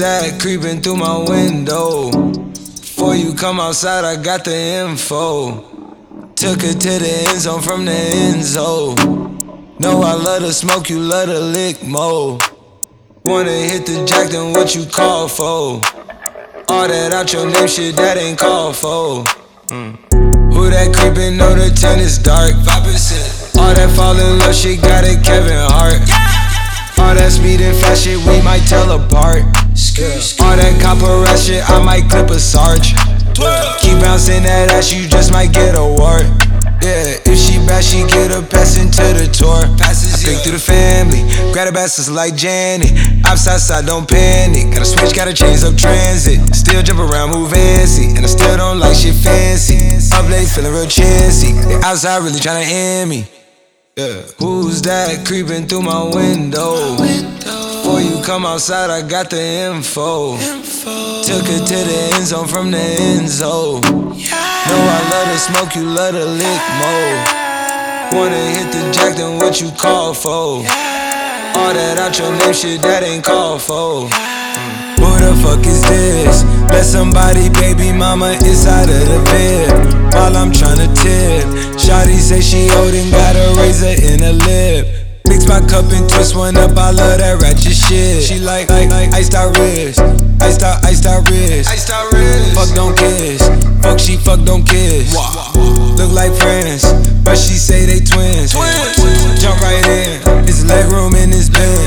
that creeping through my window? Before you come outside, I got the info. Took her to the end zone from the end zone. Know I love to smoke, you love to lick more. Wanna hit the jack, then what you call for? All that out your name shit, that ain't called for. Who that creepin', know the tent is dark. 5%. All that fall in love shit, got it Kevin Hart. All that speed and fast shit, we might tell apart. All that copper ass shit, I might clip a sarge. Keep bouncing that ass, you just might get a wart. Yeah, if she bad, she get a pass into the tour. I think through the family, grab the bastards like Janet. Outside, don't panic. Gotta switch, gotta change up transit. Still jump around, move fancy, and I still don't like shit fancy. Up late, feeling real chancy. They outside really tryna end me. Yeah. Who's that creeping through my window? Before you come outside, I got the info. Took her to the end zone from the end zone. Know I love to smoke, you love to lick more. Wanna hit the jack, then what you call for? All that out your name shit, that ain't called for. Who the fuck is this? Let somebody baby mama inside of the bed while I'm tryna tip. Shawty say she old and got a razor in her lip. Mix my cup and twist one up, I love that ratchet shit. She like iced out wrist, iced out wrist. Fuck don't kiss, fuck she fuck don't kiss. Look like friends, but she say they twins. Jump right in, it's leg room in this bed.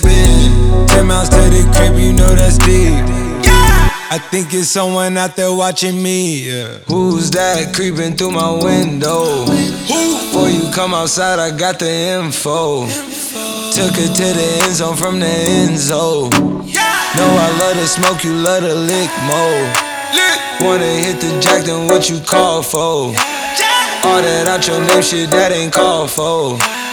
10 miles to the crib, you know that's deep. I think it's someone out there watching me. Who's that creeping through my window? Before you come outside, I got the info. Took her to the end zone from the end zone. Know I love to smoke, you love to lick more. Wanna hit the jack, then what you call for? All that out your name shit, that ain't called for.